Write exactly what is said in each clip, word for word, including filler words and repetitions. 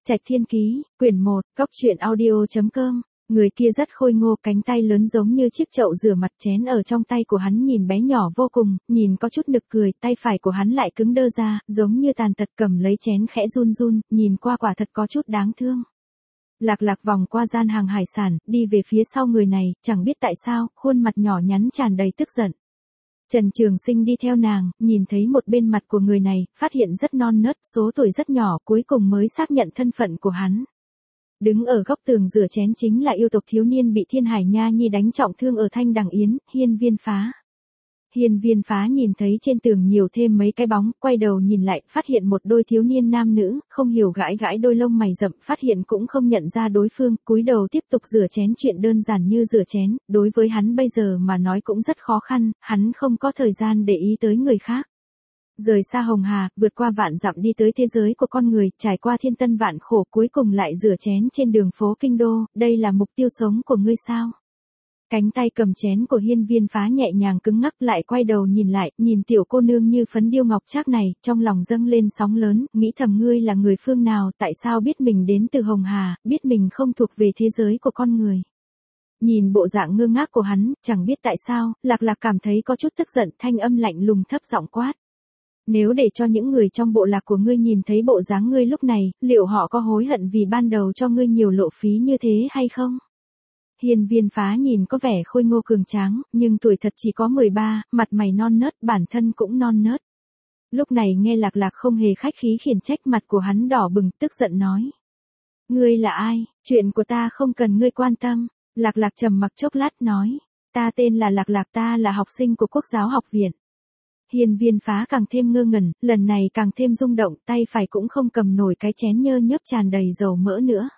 Trạch Thiên Ký, quyển một, góc truyện audio chấm com. Người kia rất khôi ngô, cánh tay lớn giống như chiếc chậu rửa mặt, chén ở trong tay của hắn nhìn bé nhỏ vô cùng, nhìn có chút nực cười, tay phải của hắn lại cứng đơ ra, giống như tàn tật cầm lấy chén khẽ run run, nhìn qua quả thật có chút đáng thương. Lạc Lạc vòng qua gian hàng hải sản, đi về phía sau người này, chẳng biết tại sao, khuôn mặt nhỏ nhắn tràn đầy tức giận. Trần Trường Sinh đi theo nàng, nhìn thấy một bên mặt của người này, phát hiện rất non nớt, số tuổi rất nhỏ, cuối cùng mới xác nhận thân phận của hắn. Đứng ở góc tường rửa chén chính là yêu tộc thiếu niên bị Thiên Hải Nha Nhi đánh trọng thương ở Thanh Đằng Yến, Hiên Viên Phá. Hiên Viên Phá nhìn thấy trên tường nhiều thêm mấy cái bóng, quay đầu nhìn lại, phát hiện một đôi thiếu niên nam nữ, không hiểu gãi gãi đôi lông mày rậm, phát hiện cũng không nhận ra đối phương, cúi đầu tiếp tục rửa chén. Chuyện đơn giản như rửa chén, đối với hắn bây giờ mà nói cũng rất khó khăn, hắn không có thời gian để ý tới người khác. Rời xa Hồng Hà, vượt qua vạn dặm đi tới thế giới của con người, trải qua thiên tân vạn khổ, cuối cùng lại rửa chén trên đường phố Kinh Đô, đây là mục tiêu sống của ngươi sao? Cánh tay cầm chén của Hiên Viên Phá nhẹ nhàng cứng ngắc, lại quay đầu nhìn lại, nhìn tiểu cô nương như phấn điêu ngọc trác này, trong lòng dâng lên sóng lớn, nghĩ thầm ngươi là người phương nào, tại sao biết mình đến từ Hồng Hà, biết mình không thuộc về thế giới của con người. Nhìn bộ dạng ngơ ngác của hắn, chẳng biết tại sao, Lạc Lạc cảm thấy có chút tức giận, thanh âm lạnh lùng thấp giọng quát. Nếu để cho những người trong bộ lạc của ngươi nhìn thấy bộ dáng ngươi lúc này, liệu họ có hối hận vì ban đầu cho ngươi nhiều lộ phí như thế hay không? Hiên Viên Phá nhìn có vẻ khôi ngô cường tráng, nhưng tuổi thật chỉ có mười ba, mặt mày non nớt, bản thân cũng non nớt. Lúc này nghe Lạc Lạc không hề khách khí khiển trách, mặt của hắn đỏ bừng, tức giận nói. Ngươi là ai? Chuyện của ta không cần ngươi quan tâm. Lạc Lạc trầm mặc chốc lát nói. Ta tên là Lạc Lạc, ta là học sinh của Quốc giáo học viện. Hiên Viên Phá càng thêm ngơ ngẩn, lần này càng thêm rung động, tay phải cũng không cầm nổi cái chén nhơ nhớp tràn đầy dầu mỡ nữa.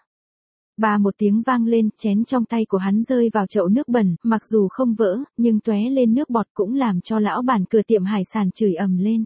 Ba một tiếng vang lên, chén trong tay của hắn rơi vào chậu nước bẩn, mặc dù không vỡ, nhưng tóe lên nước bọt cũng làm cho lão bản cửa tiệm hải sản chửi ầm lên.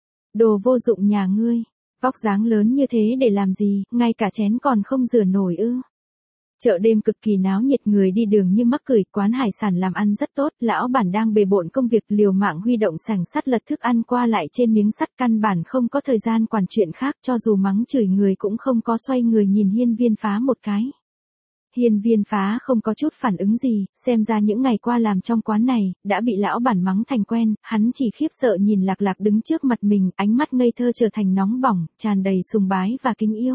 Đồ vô dụng nhà ngươi, vóc dáng lớn như thế để làm gì, ngay cả chén còn không rửa nổi ư? Chợ đêm cực kỳ náo nhiệt, người đi đường như mắc cười, quán hải sản làm ăn rất tốt, lão bản đang bề bộn công việc liều mạng huy động sành sắt lật thức ăn qua lại trên miếng sắt, căn bản không có thời gian quản chuyện khác, cho dù mắng chửi người cũng không có xoay người nhìn Hiên Viên Phá một cái. Hiên Viên Phá không có chút phản ứng gì, xem ra những ngày qua làm trong quán này, đã bị lão bản mắng thành quen, hắn chỉ khiếp sợ nhìn Lạc Lạc đứng trước mặt mình, ánh mắt ngây thơ trở thành nóng bỏng, tràn đầy sùng bái và kính yêu.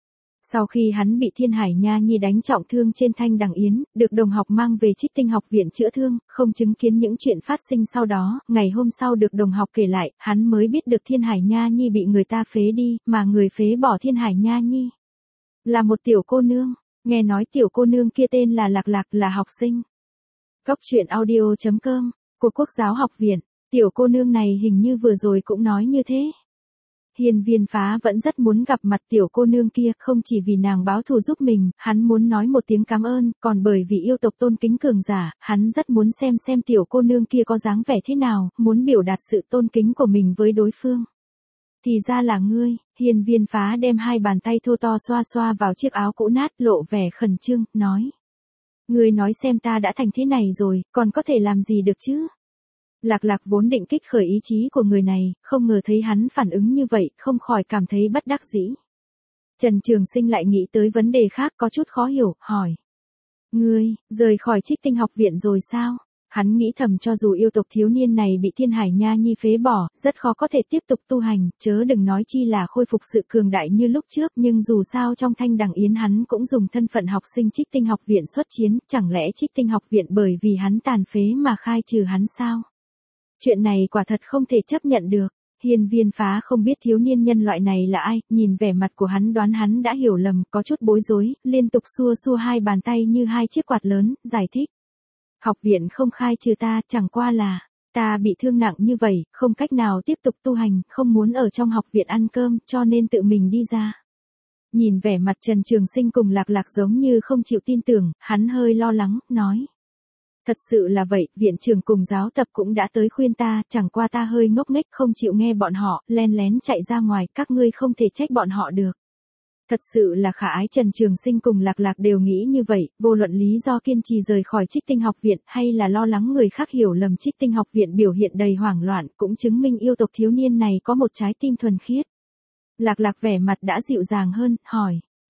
Sau khi hắn bị Thiên Hải Nha Nhi đánh trọng thương trên Thanh Đằng Yến, được đồng học mang về Trích Tinh học viện chữa thương, không chứng kiến những chuyện phát sinh sau đó, ngày hôm sau được đồng học kể lại, hắn mới biết được Thiên Hải Nha Nhi bị người ta phế đi, mà người phế bỏ Thiên Hải Nha Nhi là một tiểu cô nương, nghe nói tiểu cô nương kia tên là Lạc Lạc, là học sinh. Góc truyện audio chấm com, của Quốc giáo học viện, tiểu cô nương này hình như vừa rồi cũng nói như thế. Hiên Viên Phá vẫn rất muốn gặp mặt tiểu cô nương kia, không chỉ vì nàng báo thù giúp mình, hắn muốn nói một tiếng cảm ơn, còn bởi vì yêu tộc tôn kính cường giả, hắn rất muốn xem xem tiểu cô nương kia có dáng vẻ thế nào, muốn biểu đạt sự tôn kính của mình với đối phương. Thì ra là ngươi. Hiên Viên Phá đem hai bàn tay thô to xoa xoa vào chiếc áo cũ nát, lộ vẻ khẩn trương, nói. Ngươi nói xem ta đã thành thế này rồi, còn có thể làm gì được chứ? Lạc Lạc vốn định kích khởi ý chí của người này, không ngờ thấy hắn phản ứng như vậy, không khỏi cảm thấy bất đắc dĩ. Trần Trường Sinh lại nghĩ tới vấn đề khác, có chút khó hiểu, hỏi. Ngươi, rời khỏi Trích Tinh học viện rồi sao? Hắn nghĩ thầm, cho dù yêu tộc thiếu niên này bị Thiên Hải Nha Nhi phế bỏ, rất khó có thể tiếp tục tu hành, chớ đừng nói chi là khôi phục sự cường đại như lúc trước, nhưng dù sao trong Thanh Đằng Yến hắn cũng dùng thân phận học sinh Trích Tinh học viện xuất chiến, chẳng lẽ Trích Tinh học viện bởi vì hắn tàn phế mà khai trừ hắn sao? Chuyện này quả thật không thể chấp nhận được. Hiên Viên Phá không biết thiếu niên nhân loại này là ai, nhìn vẻ mặt của hắn đoán hắn đã hiểu lầm, có chút bối rối, liên tục xua xua hai bàn tay như hai chiếc quạt lớn, giải thích. Học viện không khai trừ ta, chẳng qua là, ta bị thương nặng như vậy, không cách nào tiếp tục tu hành, không muốn ở trong học viện ăn cơm, cho nên tự mình đi ra. Nhìn vẻ mặt Trần Trường Sinh cùng Lạc Lạc giống như không chịu tin tưởng, hắn hơi lo lắng, nói. Thật sự là vậy, viện trưởng cùng giáo tập cũng đã tới khuyên ta, chẳng qua ta hơi ngốc nghếch không chịu nghe bọn họ, len lén chạy ra ngoài, các ngươi không thể trách bọn họ được. Thật sự là khả ái. Trần Trường Sinh cùng Lạc Lạc đều nghĩ như vậy, vô luận lý do kiên trì rời khỏi Trích Tinh học viện, hay là lo lắng người khác hiểu lầm Trích Tinh học viện biểu hiện đầy hoảng loạn, cũng chứng minh yêu tộc thiếu niên này có một trái tim thuần khiết. Lạc Lạc vẻ mặt đã dịu dàng hơn, hỏi.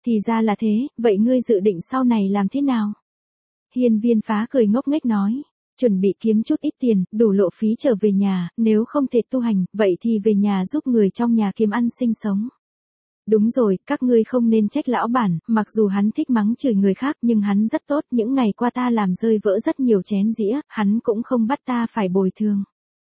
Thì ra là thế, vậy ngươi dự định sau này làm thế nào? Hiên Viên Phá cười ngốc nghếch nói. Chuẩn bị kiếm chút ít tiền, đủ lộ phí trở về nhà, nếu không thể tu hành, vậy thì về nhà giúp người trong nhà kiếm ăn sinh sống. Đúng rồi, các ngươi không nên trách lão bản, mặc dù hắn thích mắng chửi người khác nhưng hắn rất tốt, những ngày qua ta làm rơi vỡ rất nhiều chén dĩa, hắn cũng không bắt ta phải bồi thường.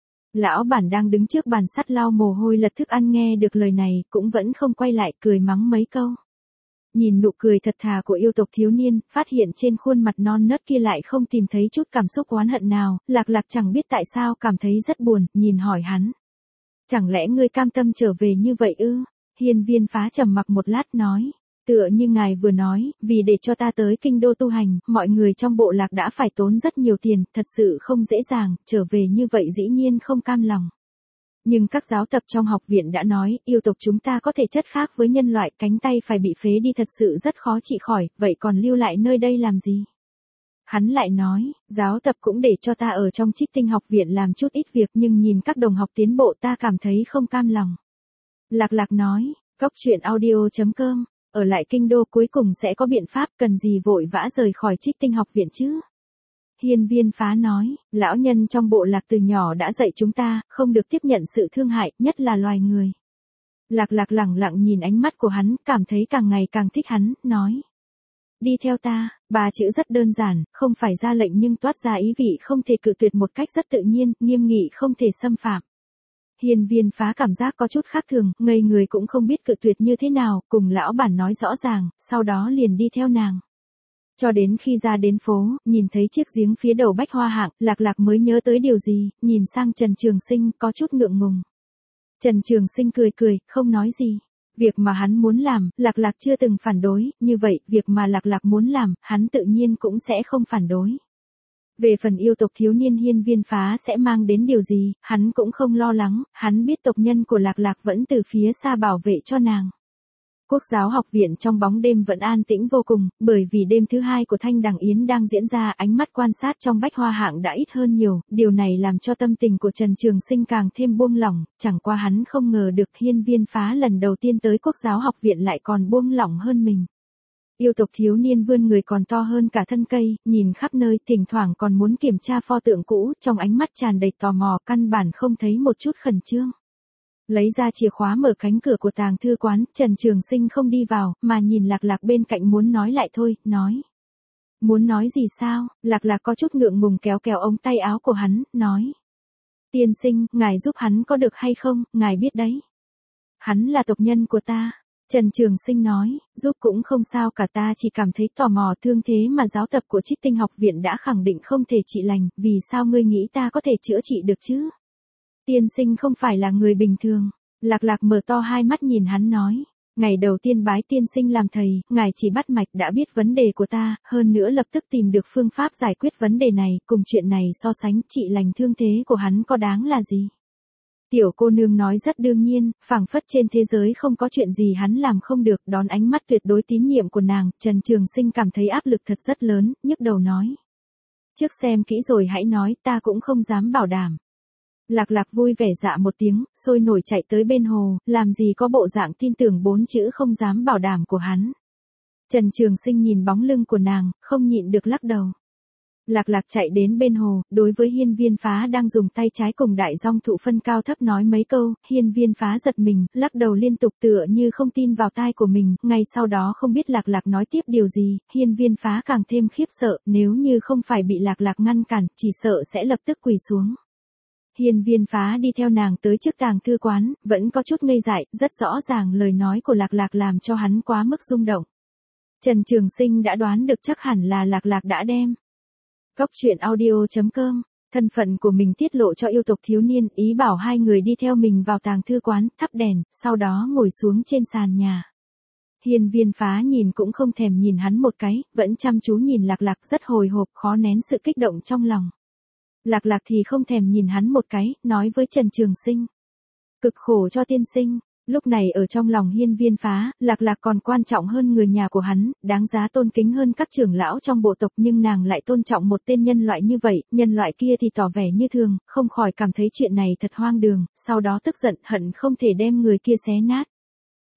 Lão bản đang đứng trước bàn sắt lau mồ hôi lật thức ăn nghe được lời này, cũng vẫn không quay lại cười mắng mấy câu. Nhìn nụ cười thật thà của yêu tộc thiếu niên, phát hiện trên khuôn mặt non nớt kia lại không tìm thấy chút cảm xúc oán hận nào, Lạc Lạc chẳng biết tại sao cảm thấy rất buồn, nhìn hỏi hắn. Chẳng lẽ ngươi cam tâm trở về như vậy ư? Hiên Viên Phá trầm mặc một lát nói. Tựa như ngài vừa nói, vì để cho ta tới kinh đô tu hành, mọi người trong bộ lạc đã phải tốn rất nhiều tiền, thật sự không dễ dàng, trở về như vậy dĩ nhiên không cam lòng. Nhưng các giáo tập trong học viện đã nói, yêu tộc chúng ta có thể chất khác với nhân loại, cánh tay phải bị phế đi thật sự rất khó trị khỏi, vậy còn lưu lại nơi đây làm gì? Hắn lại nói, giáo tập cũng để cho ta ở trong Trích Tinh học viện làm chút ít việc nhưng nhìn các đồng học tiến bộ ta cảm thấy không cam lòng. Lạc Lạc nói, Cốc Truyện Audio chấm com, ở lại kinh đô cuối cùng sẽ có biện pháp, cần gì vội vã rời khỏi Trích Tinh học viện chứ? Hiên Viên Phá nói, lão nhân trong bộ lạc từ nhỏ đã dạy chúng ta, không được tiếp nhận sự thương hại, nhất là loài người. Lạc Lạc lẳng lặng nhìn ánh mắt của hắn, cảm thấy càng ngày càng thích hắn, nói. Đi theo ta, ba chữ rất đơn giản, không phải ra lệnh nhưng toát ra ý vị không thể cự tuyệt một cách rất tự nhiên, nghiêm nghị không thể xâm phạm. Hiên Viên Phá cảm giác có chút khác thường, ngây người cũng không biết cự tuyệt như thế nào, cùng lão bản nói rõ ràng, sau đó liền đi theo nàng. Cho đến khi ra đến phố, nhìn thấy chiếc giếng phía đầu Bách Hoa Hạng, Lạc Lạc mới nhớ tới điều gì, nhìn sang Trần Trường Sinh có chút ngượng ngùng. Trần Trường Sinh cười cười, không nói gì. Việc mà hắn muốn làm, Lạc Lạc chưa từng phản đối, như vậy, việc mà Lạc Lạc muốn làm, hắn tự nhiên cũng sẽ không phản đối. Về phần yêu tộc thiếu niên Hiên Viên Phá sẽ mang đến điều gì, hắn cũng không lo lắng, hắn biết tộc nhân của Lạc Lạc vẫn từ phía xa bảo vệ cho nàng. Quốc giáo học viện trong bóng đêm vẫn an tĩnh vô cùng, bởi vì đêm thứ hai của Thanh Đằng Yến đang diễn ra, ánh mắt quan sát trong Bách Hoa Hạng đã ít hơn nhiều, điều này làm cho tâm tình của Trần Trường Sinh càng thêm buông lỏng, chẳng qua hắn không ngờ được Hiên Viên Phá lần đầu tiên tới Quốc giáo học viện lại còn buông lỏng hơn mình. Yêu tộc thiếu niên vươn người còn to hơn cả thân cây, nhìn khắp nơi, thỉnh thoảng còn muốn kiểm tra pho tượng cũ, trong ánh mắt tràn đầy tò mò, căn bản không thấy một chút khẩn trương. Lấy ra chìa khóa mở cánh cửa của tàng thư quán, Trần Trường Sinh không đi vào, mà nhìn Lạc Lạc bên cạnh muốn nói lại thôi, nói. Muốn nói gì sao? Lạc Lạc có chút ngượng ngùng kéo kéo ống tay áo của hắn, nói. Tiên sinh, ngài giúp hắn có được hay không, ngài biết đấy. Hắn là tộc nhân của ta. Trần Trường Sinh nói, giúp cũng không sao cả, ta chỉ cảm thấy tò mò, thương thế mà giáo tập của Trích Tinh học viện đã khẳng định không thể trị lành, vì sao ngươi nghĩ ta có thể chữa trị được chứ? Tiên sinh không phải là người bình thường. Lạc Lạc mở to hai mắt nhìn hắn nói. Ngày đầu tiên bái tiên sinh làm thầy, ngài chỉ bắt mạch đã biết vấn đề của ta, hơn nữa lập tức tìm được phương pháp giải quyết vấn đề này, cùng chuyện này so sánh, trị lành thương thế của hắn có đáng là gì? Tiểu cô nương nói rất đương nhiên, phảng phất trên thế giới không có chuyện gì hắn làm không được, đón ánh mắt tuyệt đối tín nhiệm của nàng, Trần Trường Sinh cảm thấy áp lực thật rất lớn, nhức đầu nói. Trước xem kỹ rồi hãy nói, ta cũng không dám bảo đảm. Lạc Lạc vui vẻ dạ một tiếng, sôi nổi chạy tới bên hồ, làm gì có bộ dạng tin tưởng bốn chữ không dám bảo đảm của hắn. Trần Trường Sinh nhìn bóng lưng của nàng, không nhịn được lắc đầu. Lạc Lạc chạy đến bên hồ, đối với Hiên Viên Phá đang dùng tay trái cùng đại dong thụ phân cao thấp nói mấy câu, Hiên Viên Phá giật mình, lắc đầu liên tục tựa như không tin vào tai của mình, ngay sau đó không biết Lạc Lạc nói tiếp điều gì, Hiên Viên Phá càng thêm khiếp sợ, nếu như không phải bị Lạc Lạc ngăn cản, chỉ sợ sẽ lập tức quỳ xuống. Hiên Viên Phá đi theo nàng tới trước tàng thư quán, vẫn có chút ngây dại, rất rõ ràng lời nói của Lạc Lạc làm cho hắn quá mức rung động. Trần Trường Sinh đã đoán được chắc hẳn là Lạc Lạc đã đem. Cốc Truyện Audio chấm com, thân phận của mình tiết lộ cho yêu tộc thiếu niên, ý bảo hai người đi theo mình vào tàng thư quán, thắp đèn, sau đó ngồi xuống trên sàn nhà. Hiên Viên Phá nhìn cũng không thèm nhìn hắn một cái, vẫn chăm chú nhìn Lạc Lạc rất hồi hộp, khó nén sự kích động trong lòng. Lạc Lạc thì không thèm nhìn hắn một cái, nói với Trần Trường Sinh. Cực khổ cho tiên sinh. Lúc này ở trong lòng Hiên Viên Phá, Lạc Lạc còn quan trọng hơn người nhà của hắn, đáng giá tôn kính hơn các trưởng lão trong bộ tộc, nhưng nàng lại tôn trọng một tên nhân loại như vậy, nhân loại kia thì tỏ vẻ như thường, không khỏi cảm thấy chuyện này thật hoang đường, sau đó tức giận hận không thể đem người kia xé nát.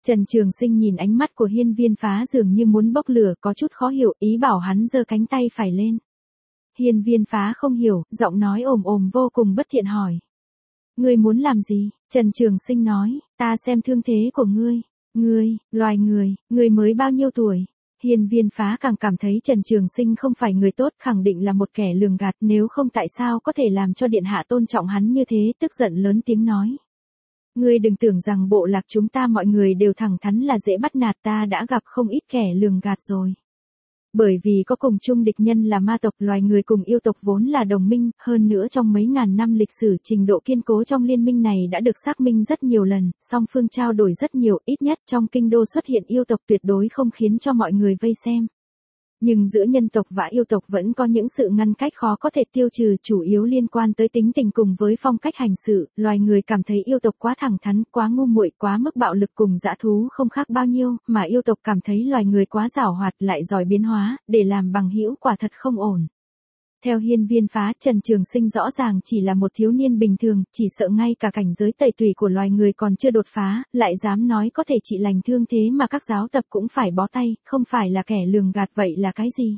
Trần Trường Sinh nhìn ánh mắt của Hiên Viên Phá dường như muốn bốc lửa, có chút khó hiểu, ý bảo hắn giơ cánh tay phải lên. Hiên Viên Phá không hiểu, giọng nói ồm ồm vô cùng bất thiện hỏi. Ngươi muốn làm gì? Trần Trường Sinh nói, ta xem thương thế của ngươi. Ngươi, loài người, ngươi mới bao nhiêu tuổi? Hiên Viên Phá càng cảm thấy Trần Trường Sinh không phải người tốt, khẳng định là một kẻ lường gạt, nếu không tại sao có thể làm cho điện hạ tôn trọng hắn như thế, tức giận lớn tiếng nói. Ngươi đừng tưởng rằng bộ lạc chúng ta mọi người đều thẳng thắn là dễ bắt nạt, ta đã gặp không ít kẻ lường gạt rồi. Bởi vì có cùng chung địch nhân là ma tộc, loài người cùng yêu tộc vốn là đồng minh, hơn nữa trong mấy ngàn năm lịch sử trình độ kiên cố trong liên minh này đã được xác minh rất nhiều lần, song phương trao đổi rất nhiều, ít nhất trong kinh đô xuất hiện yêu tộc tuyệt đối không khiến cho mọi người vây xem. Nhưng giữa nhân tộc và yêu tộc vẫn có những sự ngăn cách khó có thể tiêu trừ, chủ yếu liên quan tới tính tình cùng với phong cách hành sự, loài người cảm thấy yêu tộc quá thẳng thắn, quá ngu muội, quá mức bạo lực, cùng dã thú không khác bao nhiêu, mà yêu tộc cảm thấy loài người quá giàu hoạt lại giỏi biến hóa, để làm bằng hữu quả thật không ổn. Theo Hiên Viên Phá, Trần Trường Sinh rõ ràng chỉ là một thiếu niên bình thường, chỉ sợ ngay cả cảnh giới tẩy tùy của loài người còn chưa đột phá, lại dám nói có thể trị lành thương thế mà các giáo tập cũng phải bó tay, không phải là kẻ lường gạt vậy là cái gì?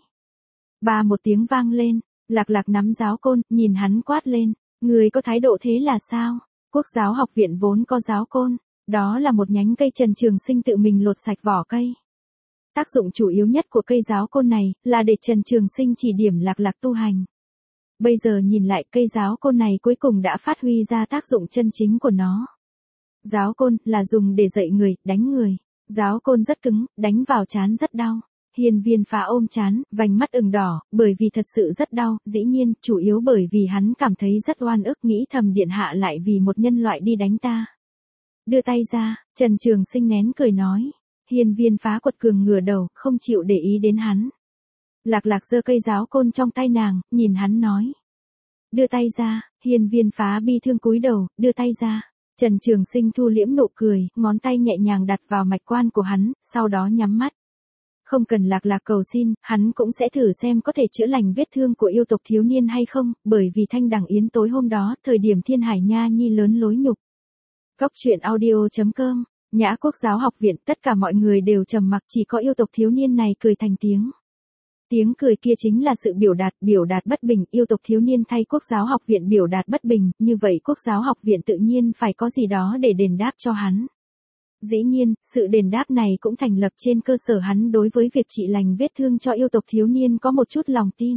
Ba một tiếng vang lên, Lạc Lạc nắm giáo côn, nhìn hắn quát lên, người có thái độ thế là sao? Quốc giáo học viện vốn có giáo côn, đó là một nhánh cây Trần Trường Sinh tự mình lột sạch vỏ cây. Tác dụng chủ yếu nhất của cây giáo côn này là để Trần Trường Sinh chỉ điểm Lạc Lạc tu hành. Bây giờ nhìn lại, cây giáo côn này cuối cùng đã phát huy ra tác dụng chân chính của nó. Giáo côn là dùng để dạy người, đánh người. Giáo côn rất cứng, đánh vào trán rất đau. Hiên Viên Phá ôm trán, vành mắt ửng đỏ, bởi vì thật sự rất đau, dĩ nhiên, chủ yếu bởi vì hắn cảm thấy rất oan ức, nghĩ thầm điện hạ lại vì một nhân loại đi đánh ta. Đưa tay ra, Trần Trường Sinh nén cười nói. Hiên Viên Phá quật cường ngửa đầu, không chịu để ý đến hắn. Lạc Lạc giơ cây giáo côn trong tay nàng, nhìn hắn nói. Đưa tay ra, Hiên Viên Phá bi thương cúi đầu, đưa tay ra. Trần Trường Sinh thu liễm nụ cười, ngón tay nhẹ nhàng đặt vào mạch quan của hắn, sau đó nhắm mắt. Không cần Lạc Lạc cầu xin, hắn cũng sẽ thử xem có thể chữa lành vết thương của yêu tộc thiếu niên hay không, bởi vì Thanh Đằng Yến tối hôm đó, thời điểm Thiên Hải Nha Nhi lớn lối nhục. Góc truyện audio chấm com. Nhã Quốc giáo học viện, tất cả mọi người đều trầm mặc, chỉ có yêu tộc thiếu niên này cười thành tiếng. Tiếng cười kia chính là sự biểu đạt, biểu đạt bất bình, yêu tộc thiếu niên thay Quốc giáo học viện biểu đạt bất bình, như vậy Quốc giáo học viện tự nhiên phải có gì đó để đền đáp cho hắn. Dĩ nhiên, sự đền đáp này cũng thành lập trên cơ sở hắn đối với việc trị lành vết thương cho yêu tộc thiếu niên có một chút lòng tin.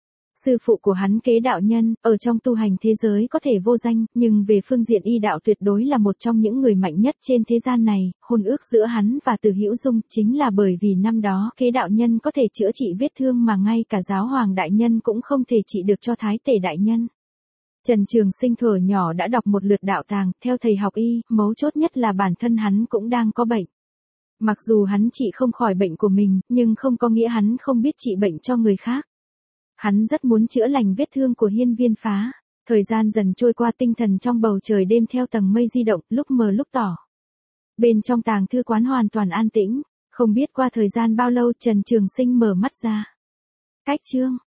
Sư phụ của hắn Kế đạo nhân, ở trong tu hành thế giới có thể vô danh, nhưng về phương diện y đạo tuyệt đối là một trong những người mạnh nhất trên thế gian này, hôn ước giữa hắn và Từ Hữu Dung chính là bởi vì năm đó Kế đạo nhân có thể chữa trị vết thương mà ngay cả giáo hoàng đại nhân cũng không thể trị được cho Thái Tể đại nhân. Trần Trường Sinh thuở nhỏ đã đọc một lượt đạo tàng, theo thầy học y, mấu chốt nhất là bản thân hắn cũng đang có bệnh. Mặc dù hắn trị không khỏi bệnh của mình, nhưng không có nghĩa hắn không biết trị bệnh cho người khác. Hắn rất muốn chữa lành vết thương của Hiên Viên Phá. Thời gian dần trôi qua, tinh thần trong bầu trời đêm theo tầng mây di động, lúc mờ lúc tỏ. Bên trong tàng thư quán hoàn toàn an tĩnh, không biết qua thời gian bao lâu Trần Trường Sinh mở mắt ra. Cách chương